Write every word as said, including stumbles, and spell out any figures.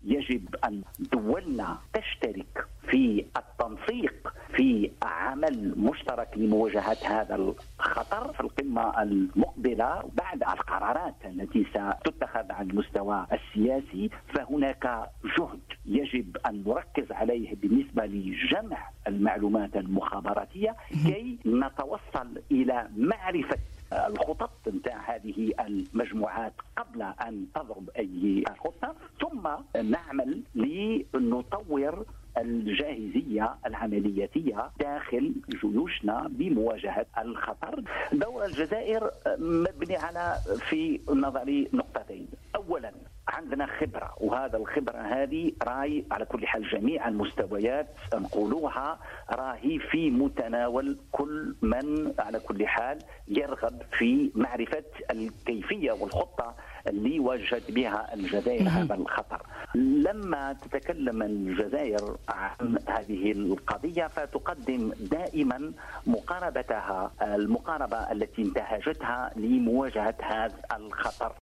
يجب أن دولنا تشترك في التنسيق في عمل مشترك لمواجهة هذا الخطر في القمة المقبلة. بعد القرارات التي ستتخذ على المستوى السياسي فهناك جهد يجب أن نركز عليه بالنسبة لجمع المعلومات المخابراتية كي نتوصل إلى معرفة الخطط نتاع هذه المجموعات قبل أن تضرب أي خطة، ثم نعمل لنطور الجاهزية العملياتية داخل جيوشنا بمواجهة الخطر. دور الجزائر مبني على في نظري نقطتين. أولا عندنا خبرة، وهذا الخبرة هذه راي على كل حال جميع المستويات نقولوها راهي في متناول كل من على كل حال يرغب في معرفة الكيفية والخطة اللي واجهت بها الجزائر هذا الخطر. لما تتكلم الجزائر عن هذه القضية فتقدم دائما مقاربتها المقاربة التي انتهجتها لمواجهة هذا الخطر